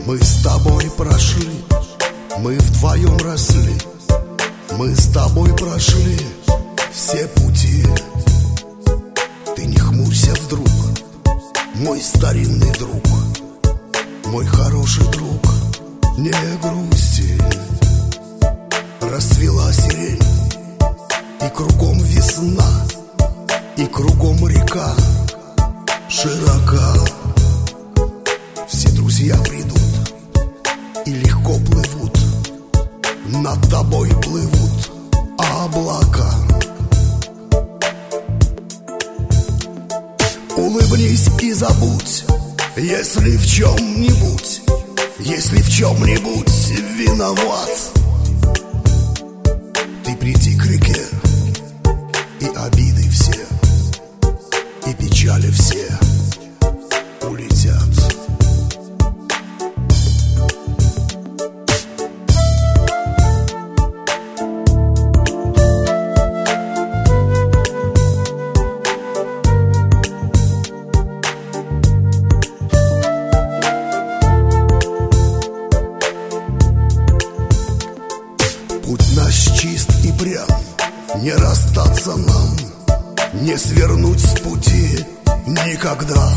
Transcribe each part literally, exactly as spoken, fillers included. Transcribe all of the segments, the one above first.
Мы с тобой прошли, мы вдвоем росли. Мы с тобой прошли все пути. Ты не хмурься вдруг, мой старинный друг, мой хороший друг, не грусти. Расцвела сирень, и кругом весна, и кругом река широка. Все друзья придут и легко плывут, над тобой плывут облака. Улыбнись и забудь, если в чем-нибудь, если в чем-нибудь виноват. Ты приди к реке, и обиды все, и печали все улетят. Путь наш чист и прям, не расстаться нам, не свернуть с пути никогда.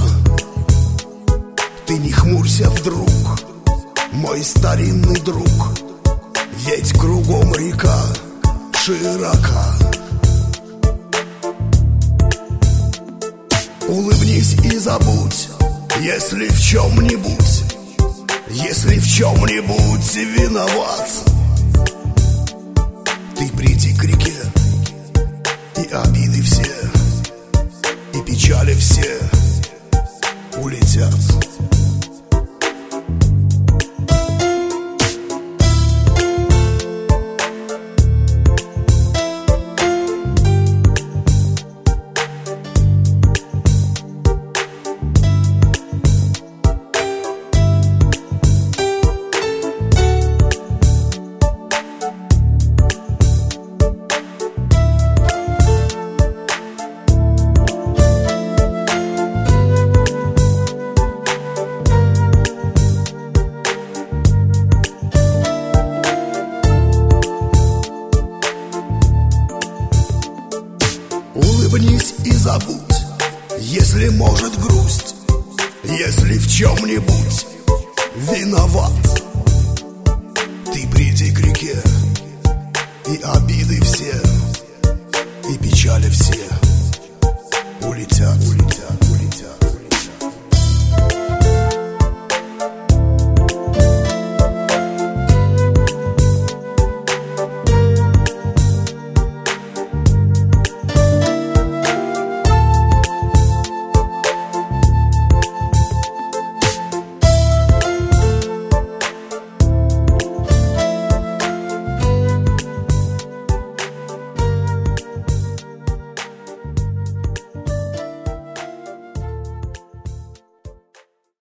Ты не хмурься вдруг, мой старинный друг, ведь кругом река широка. Улыбнись и забудь, если в чем-нибудь, если в чем-нибудь виноват. Ты приди к реке, и обиды все, и печали все улетят. Улыбнись и забудь, если может грусть, если в чем-нибудь виноват. Ты приди к реке, и обиды все, и печали все улетят, улетят.